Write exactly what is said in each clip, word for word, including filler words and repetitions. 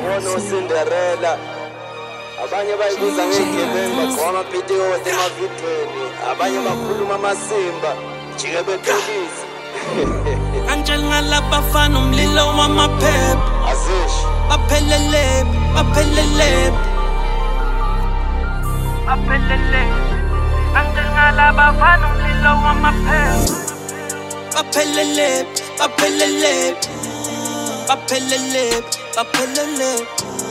Yabona uCinderella. Abanye bayibuza ngegebengu bagqoma videos emavidweni. Abanye bakhuluma amasimba jike beqolisa. Angel ngalabafana umlilo wamaphepha. Azish. Baphelele, baphelele. Baphelele. Angel ngalabafana umlilo wamaphepha. Baphelele, baphelele. Baphelele, baphelele.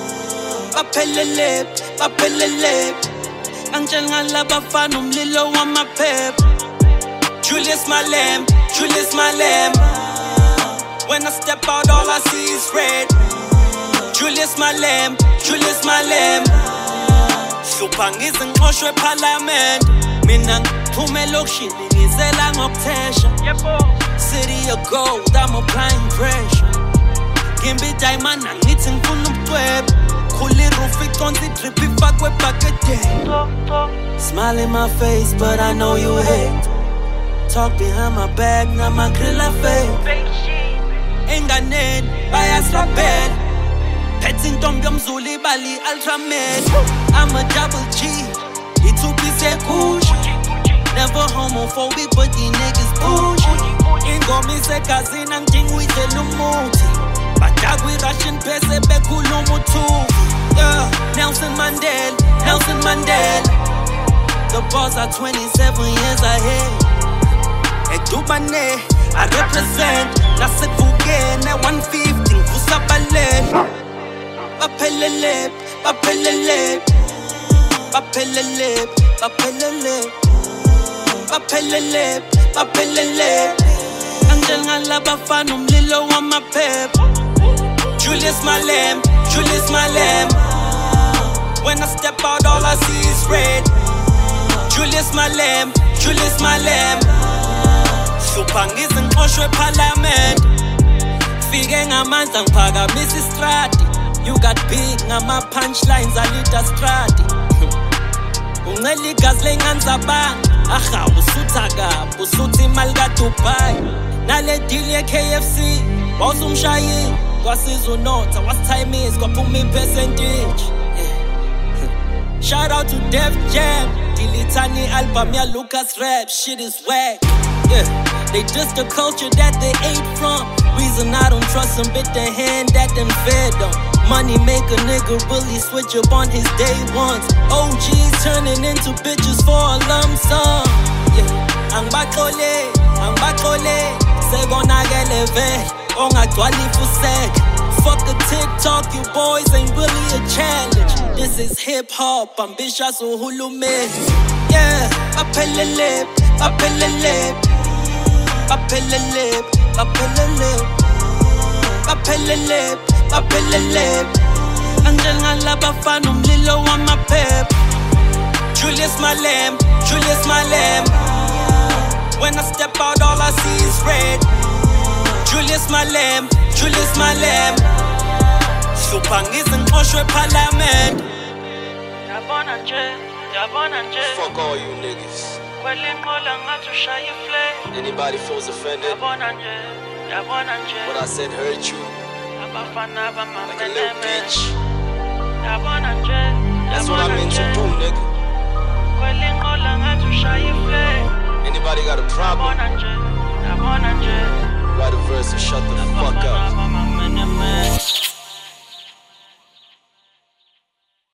Baphelele, baphelele. Angel ngalabafana umlilo wamaphepha. Julius my lamb, Julius my lamb. When I step out all I see is red. Julius my lamb, Julius my lamb. Hlupha ngizinxoshwe parliament. Mina ngiphume lokishini ngizela ngokuthesha. City of gold, I'm applying pressure. Ngimbi diamond angithi ngifuna ubucwebe. Khuli roof iconsi drip ifakwe bucket. Smile in my face but I know you hate. Talk behind my back, now my grill are fake. Enganeni, bayaslapela. Petting Tom Gamzuli Bali Ultramed. I'm a double G, it's two piece kush. Never homophobic, but these niggas bullshit. Ingomi se cousin and king with the lumuti. Batagwi Russian pese bekulumutu. Yeah, Nelson Mandela, Nelson Mandela. The boss are twenty-seven years ahead. Edubane, I represent. Nase Fuge, na one fifty, Kusabale. Baphelele, baphelele. Baphelele, baphelele. Baphelele, baphelele. Angel ngalabafana umlilo wamaphepha. Julius my lamb, Julius my lamb. When I step out all I see is red. Julius my lamb, Julius my lamb. Hlupha ngizinxoshwe parliament. Fike ngamandla ngiphakamisa istrati. You got big ngama punchlines alita strati. Ungcela igazi lenganzabanga. Aha usutha kabi usuthi imali kaDubai. Nale deal ye K F C wawusumshayini kwasiza unotha what time is kwaphuma ipercentage. Shout out to Def Jam. Dilitani album ya Lucas Rap. Shit is whack. Yeah, they just the culture that they ate from. Reason I don't trust them, bit the hand that them fed them. Money make a nigga really switch up on his day ones. O Gs turning into bitches for a lump sum. Yeah, ang bakole, ang bakole. Segona geleve, ongagcwali fusek. Fuck a TikTok, you boys ain't really a challenge. This is hip hop, ambitious uhulume. Yeah, baphelele, baphelele. Baphelele, baphelele. Baphelele, baphelele. Angel ngalabafana umlilo wamaphepha. Julius my lamb, Julius my lamb. When I step out all I see is red. Julius my lamb, Julius my lamb. Hlupha ngizinxoshwe parliament. Yabona nje, yabona nje. Fuck all you niggas. Kwelinqola ngathi ushaya iflame. Anybody feels offended? Yabona nje, yabona nje. What I said hurt you? Abafana Like a little bamamene. bitch. Yabona nje, That's what I yabona meant to nje. do, nigga. Kwelinqola ngathi ushaya iflame. Anybody got a problem? Yabona nje, yabona nje. Write a verse and shut the fuck up. Abafana bamamene.